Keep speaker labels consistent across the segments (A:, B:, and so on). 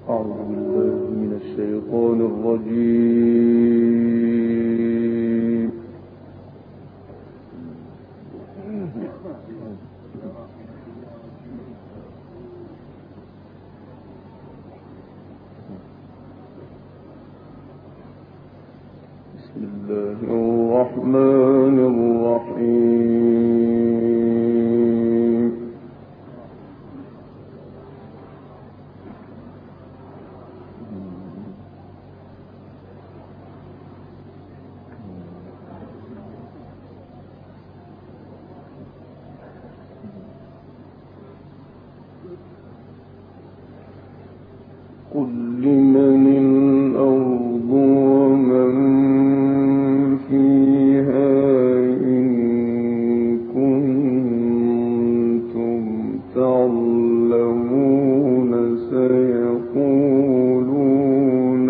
A: أعوذ بالله من الشيطان الرجيم. بسم الله الرحمن الرحيم. قل لمن الأرض ومن فيها إن كنتم تعلمون سيقولون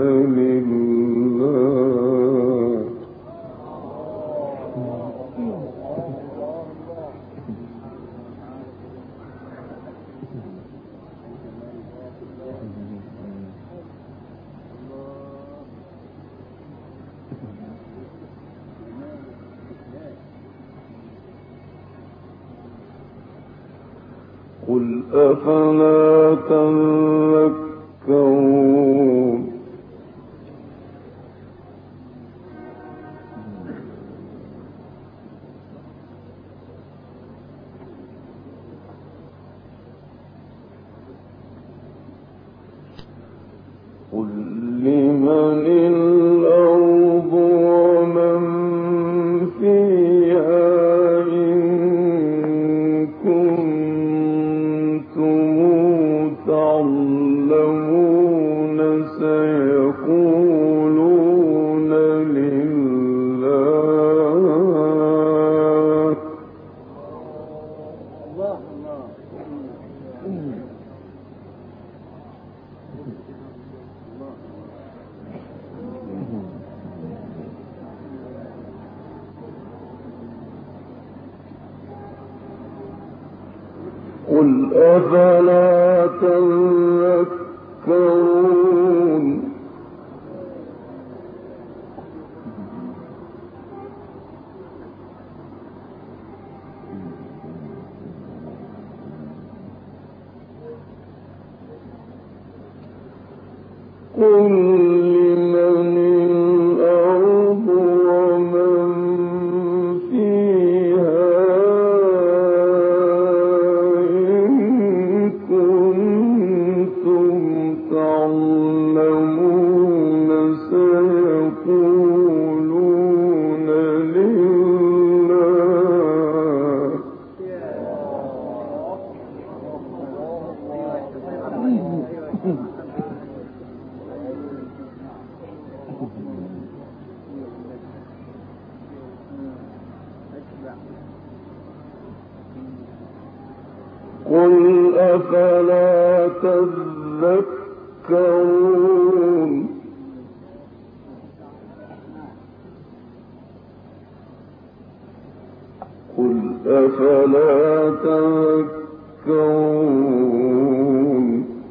A: لله. قل أفلا تذكرون. قل لمن الأرض ومن فيها إن كنتم تعلمون سيقولون لله. قل أفلا تذكرون. قل لمن الأرض ومن فيها إن كنتم تعلمون سيقولون لله. قل أفلا تذكرون. قل أفلا تذكرون.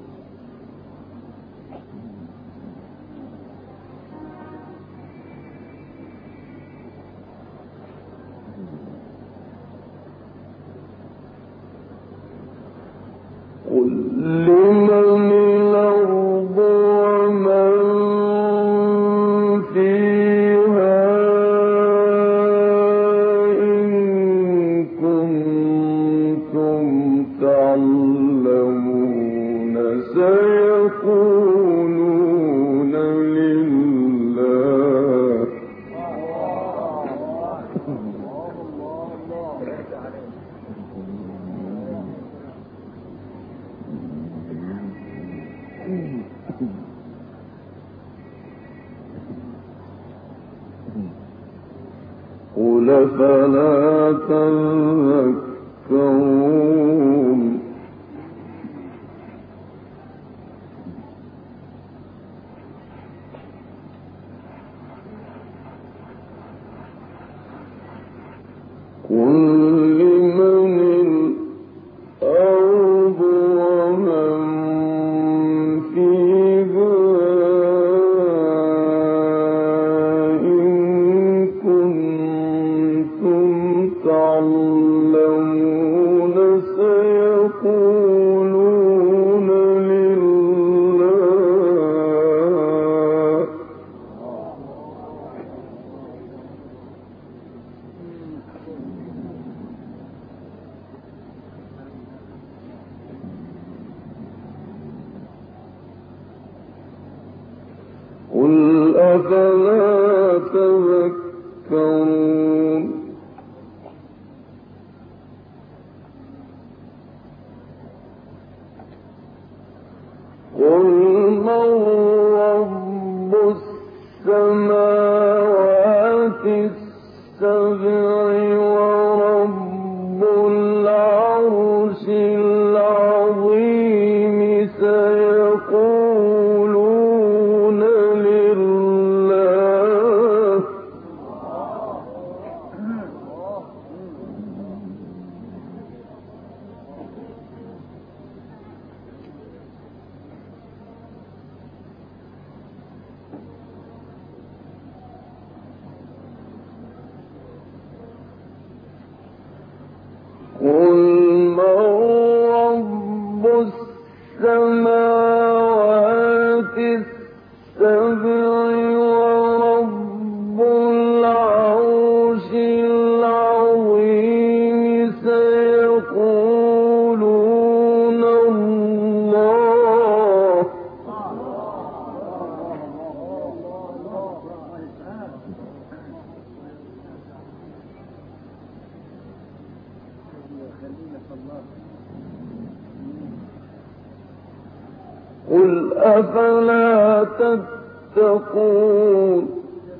A: قل لمن الأرض ومن فيها إن كنتم تعلمون سيقولون لله. قل فلا تذكرون. قل لمن الأرض ومن فيها أفلا تذكرون قل من رب السماوات السبع ورب العرش العظيم سيقولون لله قل من رب السماوات السبع ورب العرش العظيم سيقولون الله قل أفلا تتقون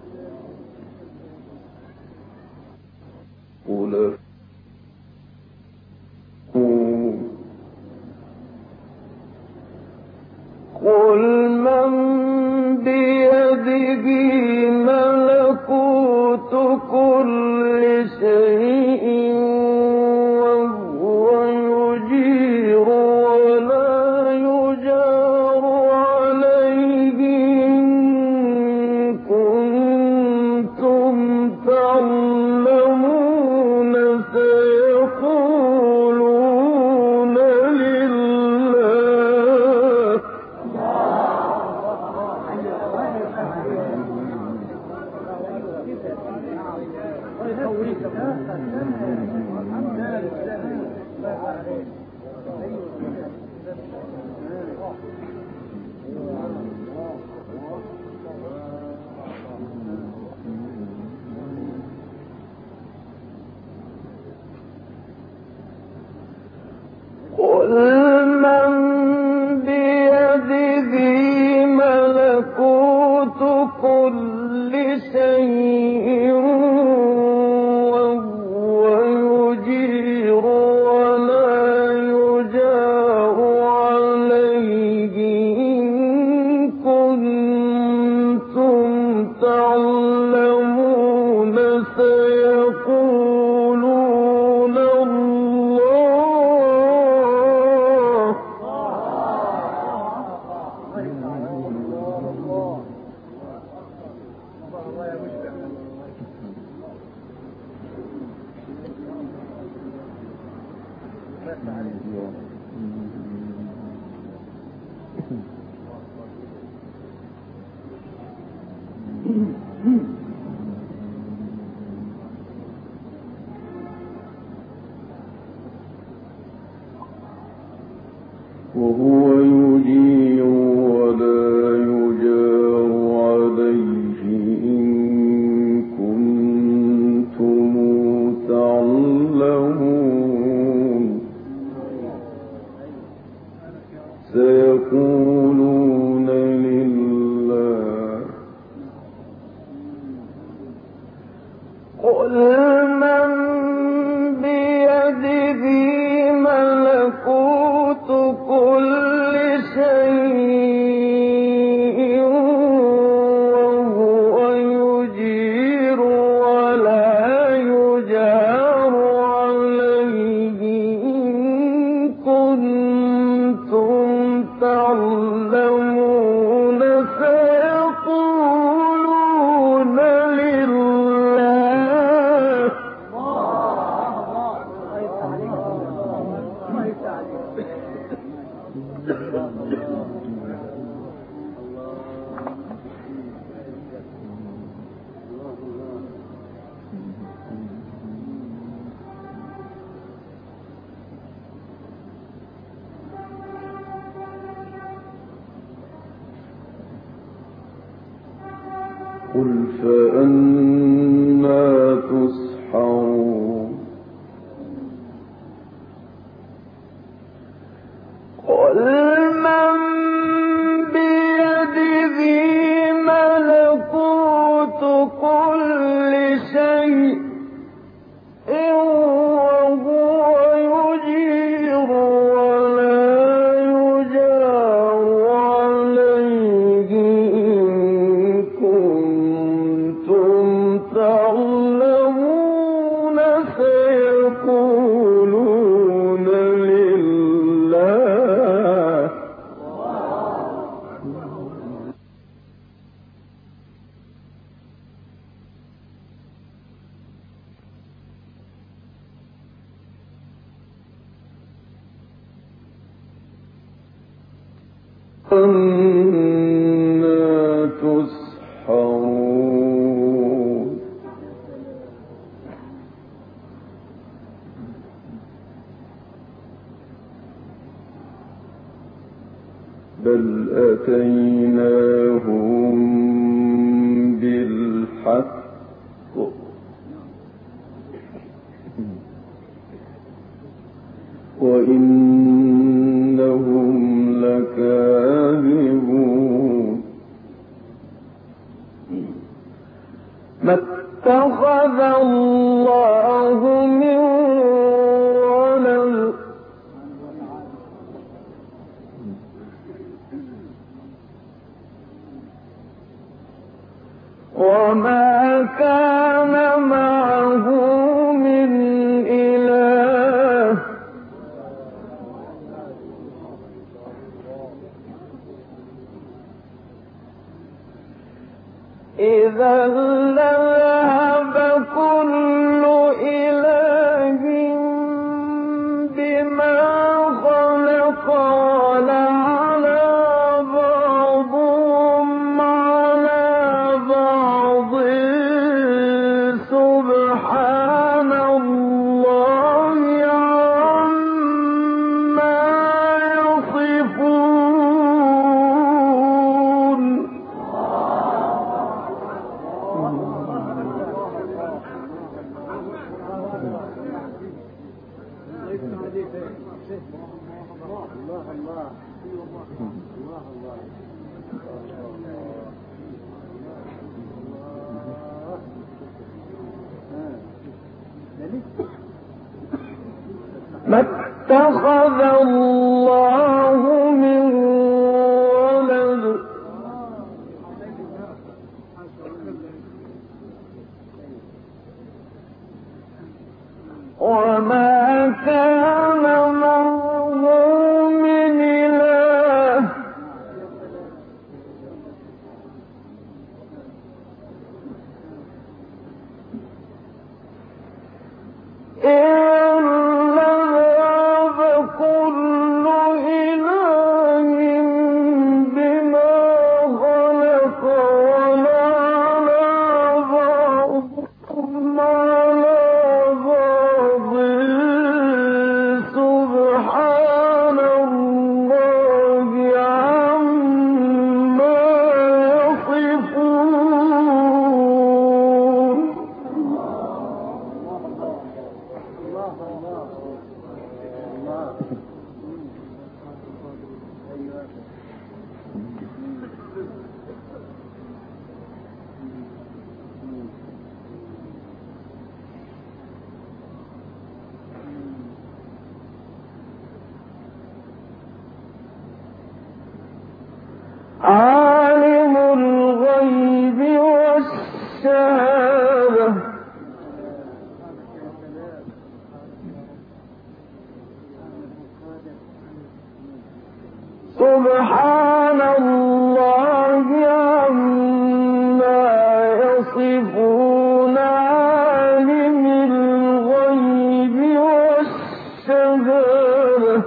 A: قل من بيده ملكوت كل شيء وهو يجير ولا يجار عليه إن كنتم تعلمون سيقولون لله قل من بيده ملكوت كل شيء وهو يجير ولا يجار عليه إن كنتم تعلمون سيقولون الله وهو يجير ولا يجار عليه إن كنتم تعلمون سيقولون لله قل فأنى تسحرون
B: قل من بيده ملكوت كل شيء وهو يجير ولا يجار عليه إن كنتم تعلمون سيقولون لله
A: أَنَّىٰ تُسْحَرُونَ بَلْ أَتَيْنَاهُم بِالْحَقِّ وَإِنَّهُمْ لَكَاذِبُونَ
B: ما اتخذ الله من ولد وما كان معه من إله إذا لذهب كل إله بما خلق ولعلى بعضهم على بعض سبحان الله عما يصفون ما اتخذ الله من ولد وما كان معه من إله إلا ذهب كل إله بما خلق ولعلى بعضهم على بعض سبحان الله عما يصفون عالم الغيب والشهادة سبحان الله عما يصفون عالم الغيب والشهادة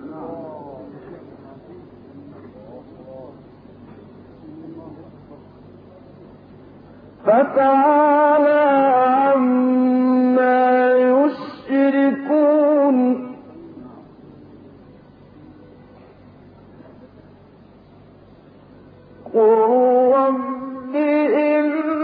B: فتعالى عما يشركون قل رب إن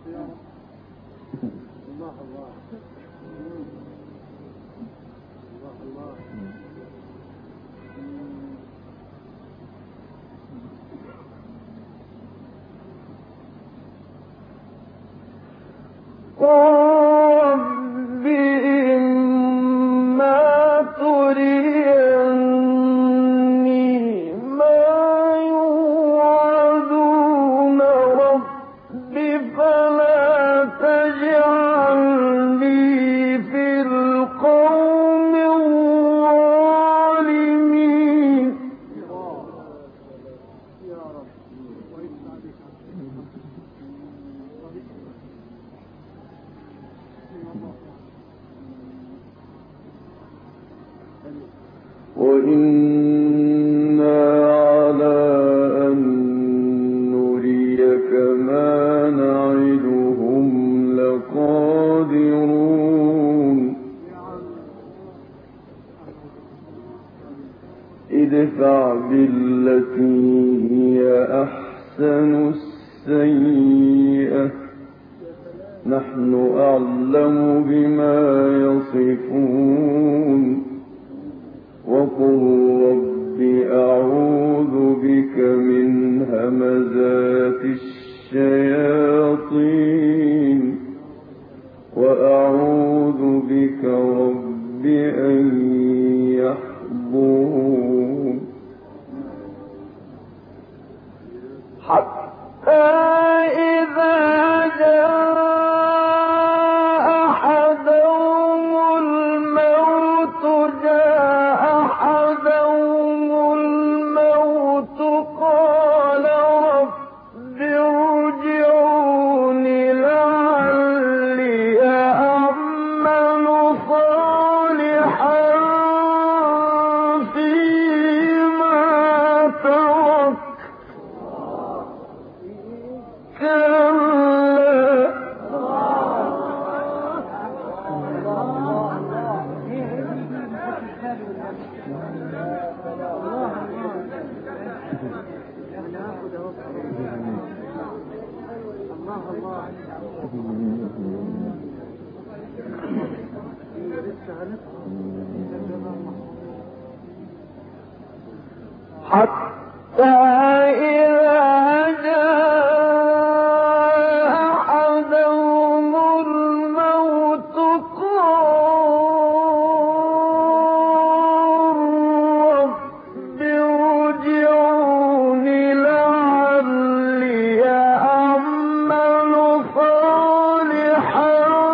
A: ادفع بالتي هي أحسن السيئة نحن أعلم بما يصفون وقل رب أعوذ بك من همزات الشياطين وأعوذ بك رب أن يحضرون
B: حتى إذا جاء أحدهم الموت قال رب ارجعون لعلي أعمل صالحا فيما تركت حتى إذا جاء أحدهم الموت قال رب ارجعون لعلي أعمل صالحا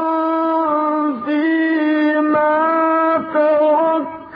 B: فيما تركت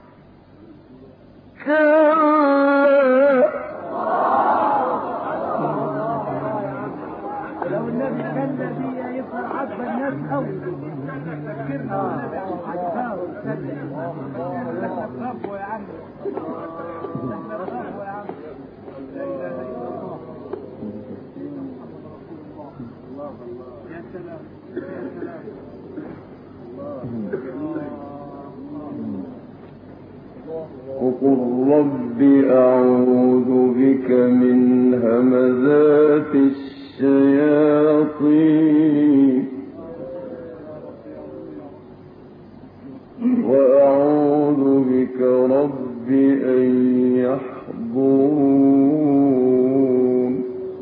A: وقل رب أعوذ بك من همزات الشياطين وأعوذ بك رب أن يحضرون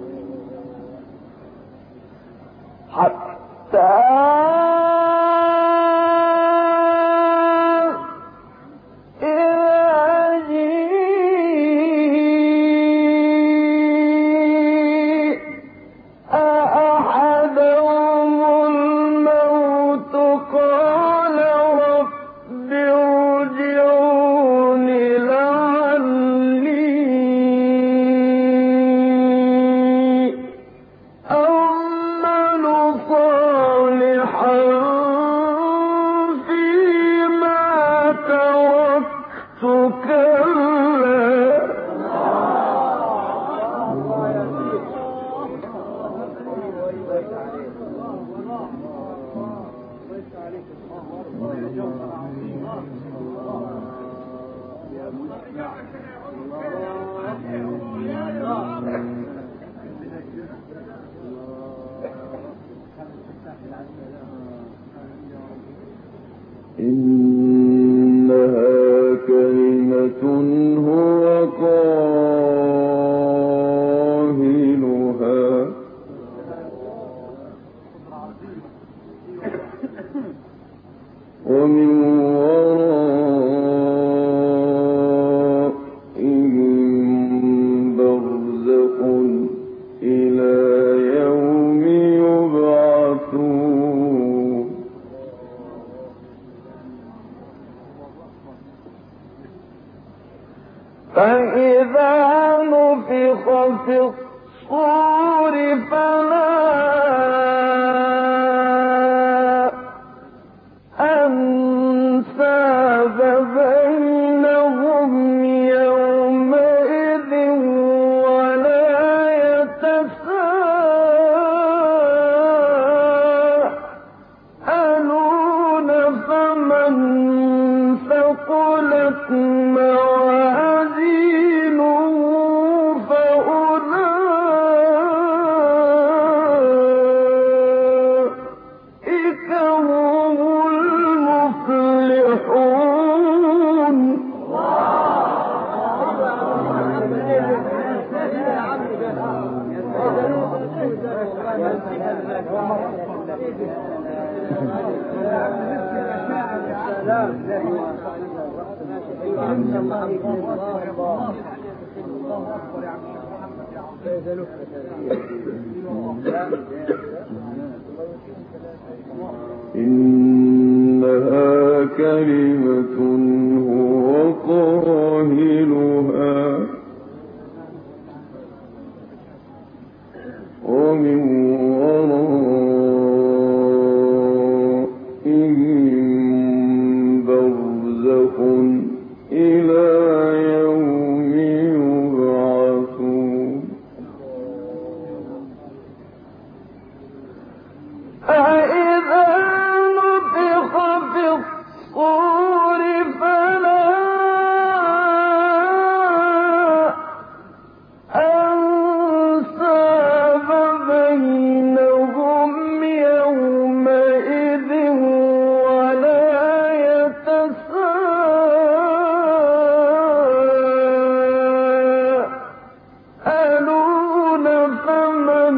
B: حتى
A: إنها كلمة هو قائلها ومن ورائهم برزخ إلى يوم يبعثون
B: فإذا نفخ في الصور فلا أنساب بينهم يومئذ ولا يتساءلون فمن ثقلت موازينه فأولئك هم المفلحون.
A: إنها كلمة هو قائلها ومن ورائهم برزخ إلى يوم يبعثون
B: فإذا نفخ في الصور فلا أنساب بينهم يومئذ ولا يتساءلون فمن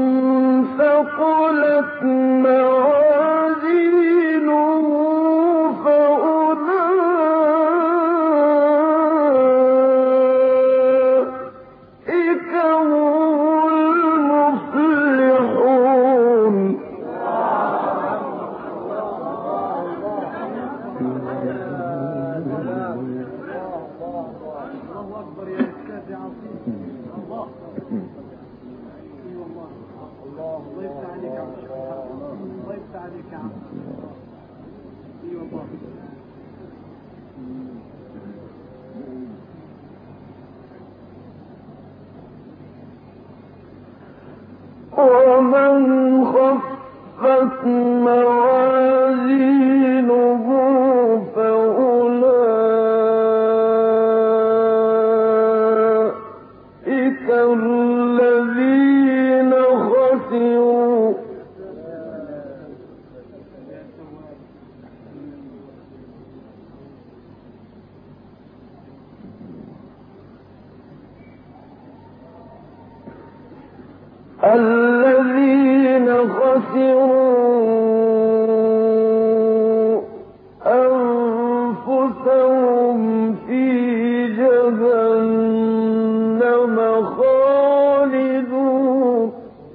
B: ثقلت موازينه فأولئك هم المفلحون. ومن خفت موازينه فأولئك الذين خسروا أنفسهم في جهنم خالدون.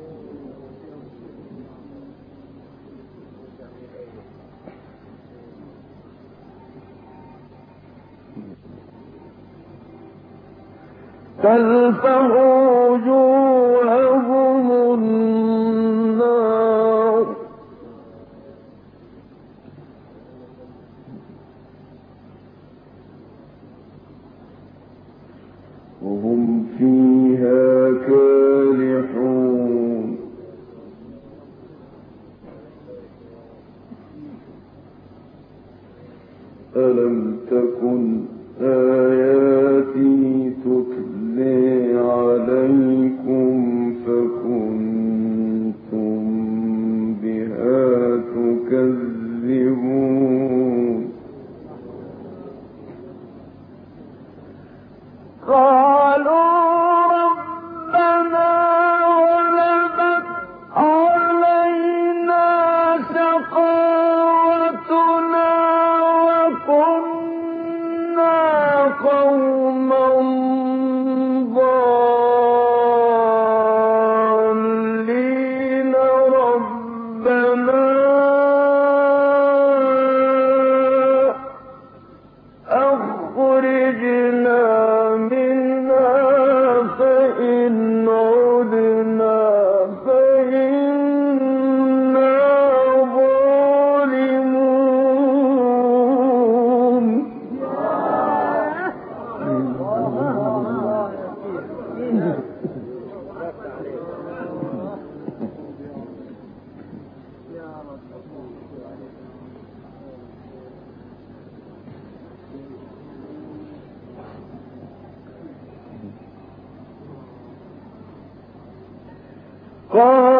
B: تلفح وجوههم النار
A: وهم فيها كالحون ألم تكن آياتي تتلى عليكم فكنتم بها تكذبون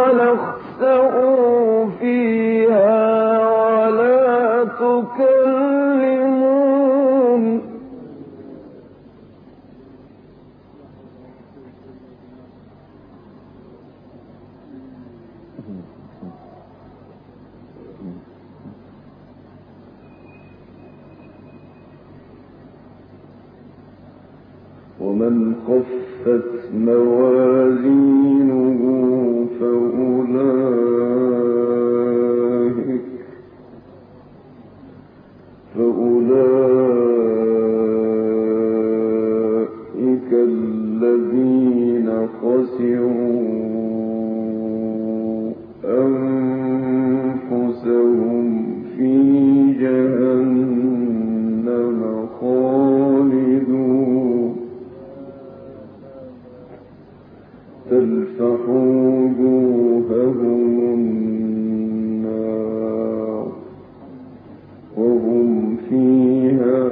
B: قال اخسئوا فيها ولا تكلمون
A: ومن خفت موازينه فأولئك الذين خسروا أنفسهم في جهنم خالدون تلفح وجوههم النار وهم فيها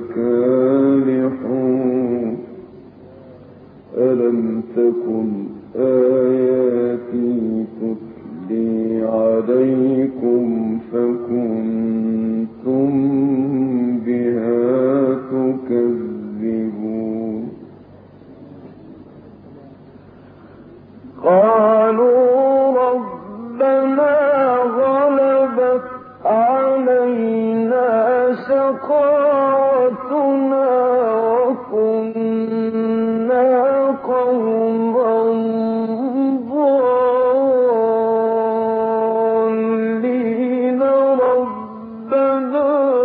A: كالحون ألم تكن آياتي تتلي عليكم فكنتم بها تكذبون
B: قالوا ربنا غلبت علينا شقاوتنا وكنا قوما ضالين ربنا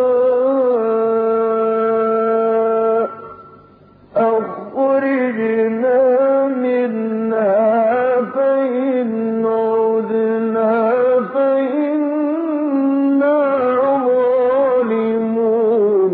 B: أخرجنا منها فإن عدنا فإنا ظالمون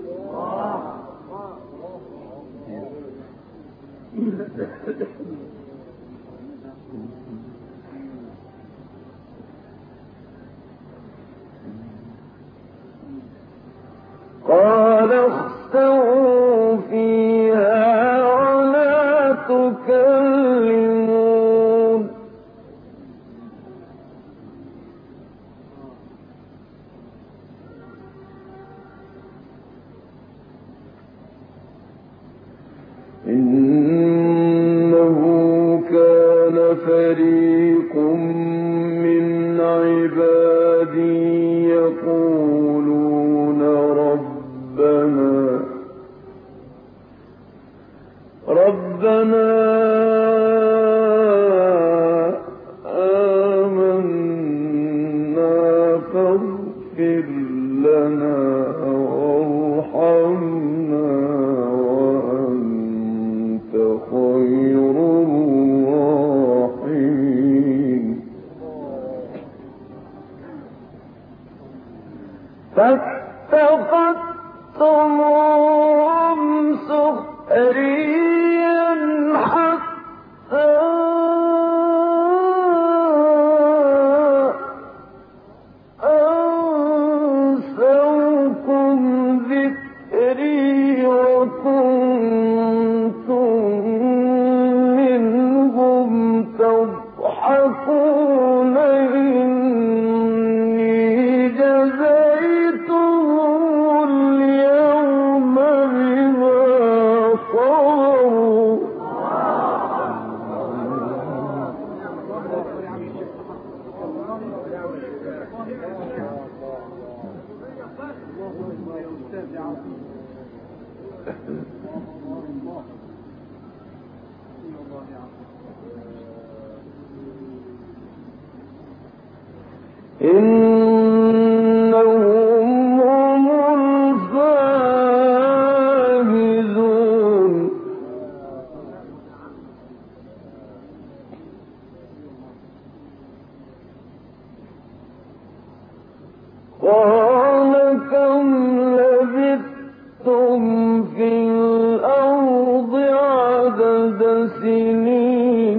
B: قال اخسئوا فيها ولا تكلمون
A: إنه كان فريق من عبادي يقولون ربنا آمنا فاغفر لنا وارحمنا وأنت خير الراحمين
B: فاتخذتموهم سخريا حتى أنسوكم ذكري وكنتم منهم تضحكون إني جزيتهم اليوم بما صبروا إنهم هم الفائزون قال كم لبثتم في الأرض عدد سنين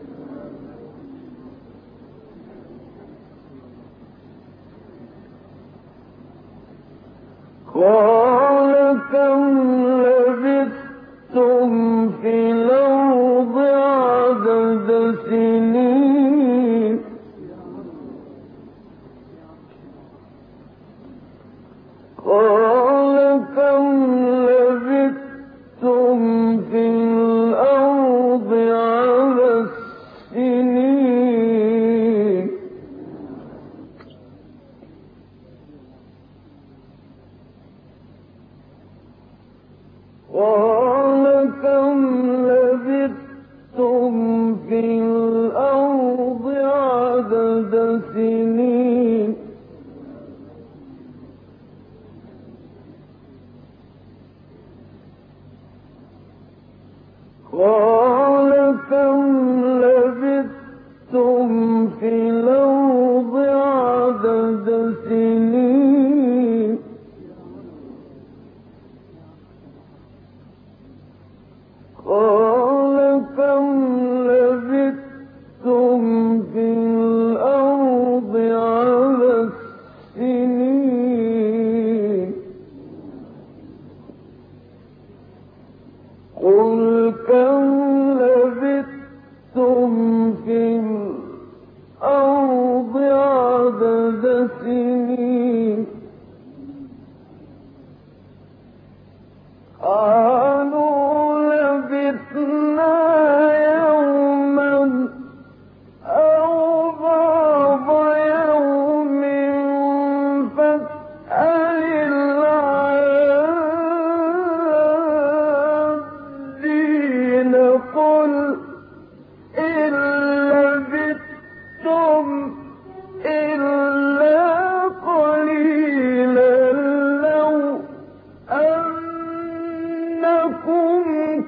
B: قال كم لبثتم في الأرض عدد سنين سنين قال كم لبثتم في الأرض عدد سنين قال كم لبثتم في الأرض عدد سنين قل كم لبثتم في الأرض عدد سنين قالوا لبثنا يوما أو بعض يوم فاسأل العادين قل إن لبثتم إلا قليلا لو أنكم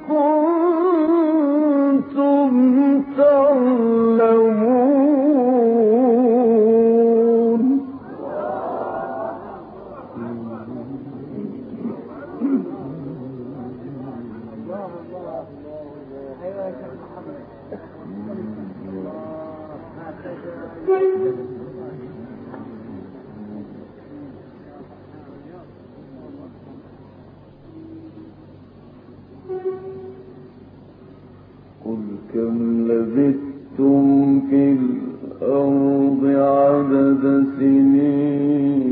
B: كنتم تعلمون
A: قل كم لبثتم في الأرض عدد سنين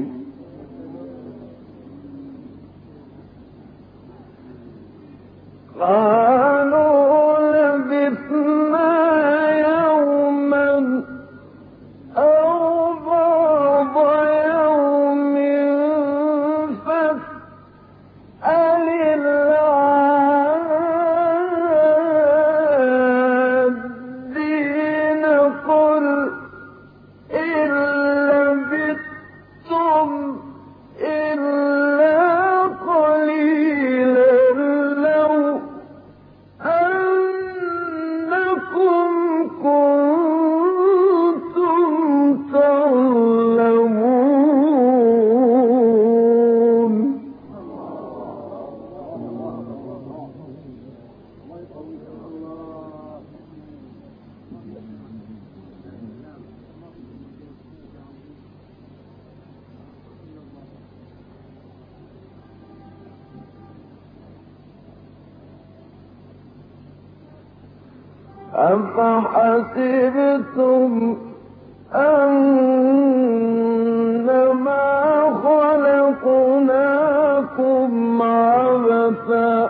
B: قالوا لبثنا يوما أو بعض يوم فاسأل العادين قل إن لبثتم إلا قليلا لو أنكم كنتم تعلمون أفحسبتم أنما خلقناكم عبثا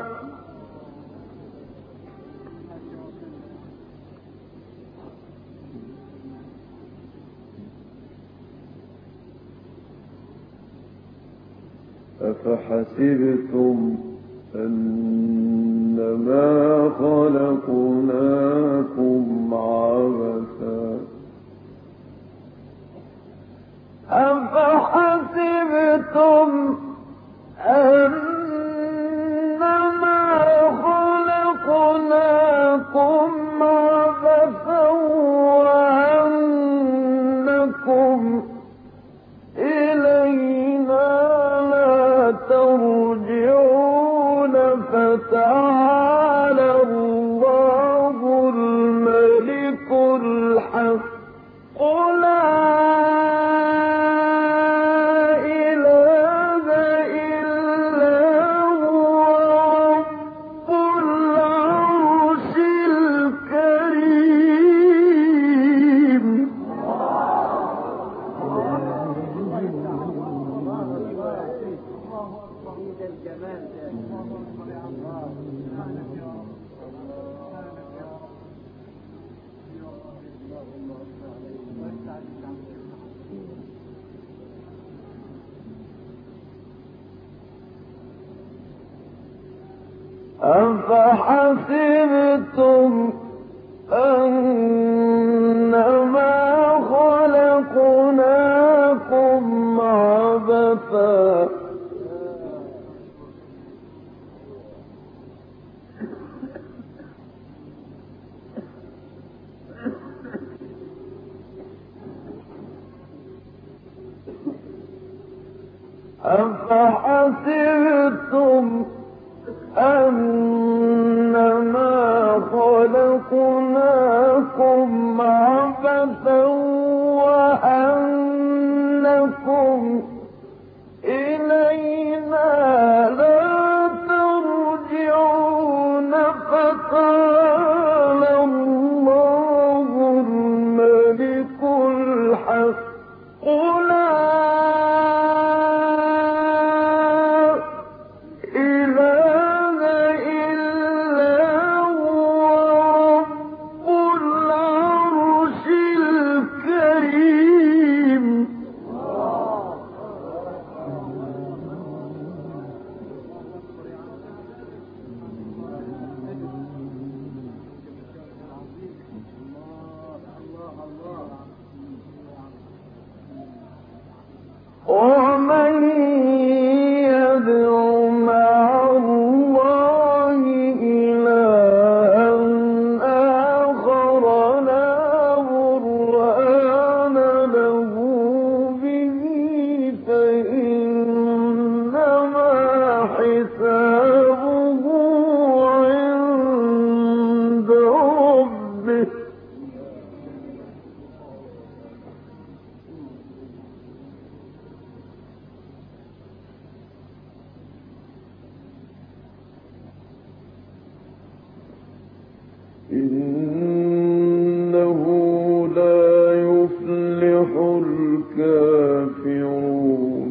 A: أفحسبتم أنما خلقناكم عبثا
B: أفحسبتم أنما خلقناكم عبثا وأنكم إلينا لا ترجعون فتعالى الله الملك الحق لا إله إلا هو رب العرش الكريم أفحسبتم أنما خلقناكم أسفا أفحسبتم أنما خلقناكم عبثا وأنكم إلينا لا ترجعون فقال الله الملك الحق لا ومن يدع مع الله إلها آخر لا برهان له به فإنما حسابه عند ربه إنه لا يفلح الكافرون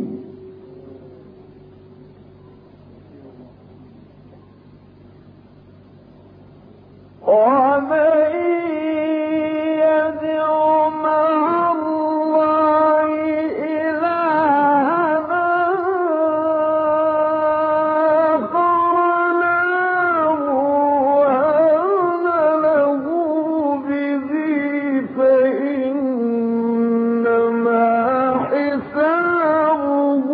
B: ومن يدع مع الله إلها آخر لا برهان له به فإنما حسابه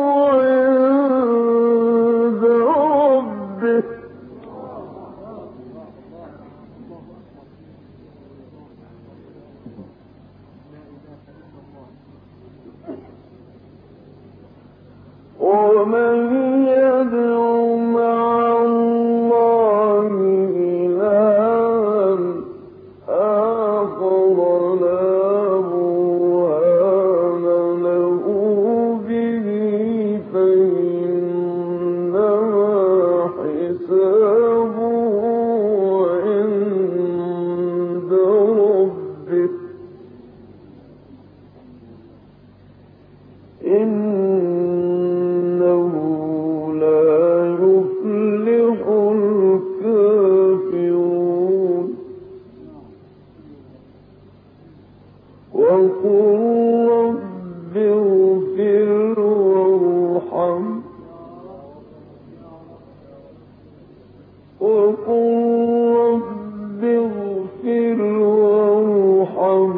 B: عند ربه ومن يدع مع الله إلها آخر لا برهان له به فإنما حسابه عند ربه إنه لا يفلح الكافرون وقل رب اغفر وارحم وقل رب اغفر وارحم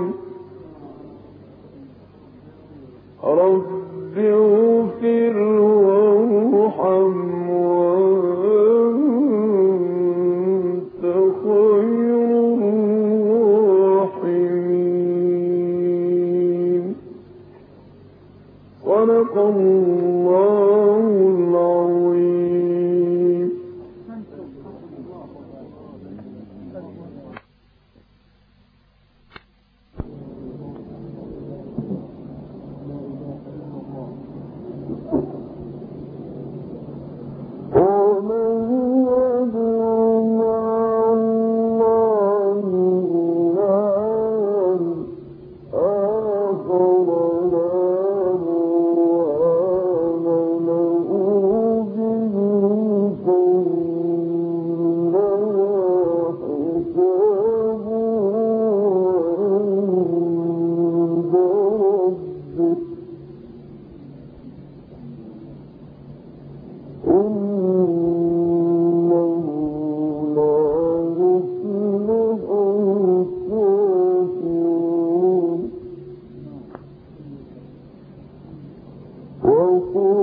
B: رب اغفر وارحم وأنت خير الراحمين صدق الله العظيم. وقل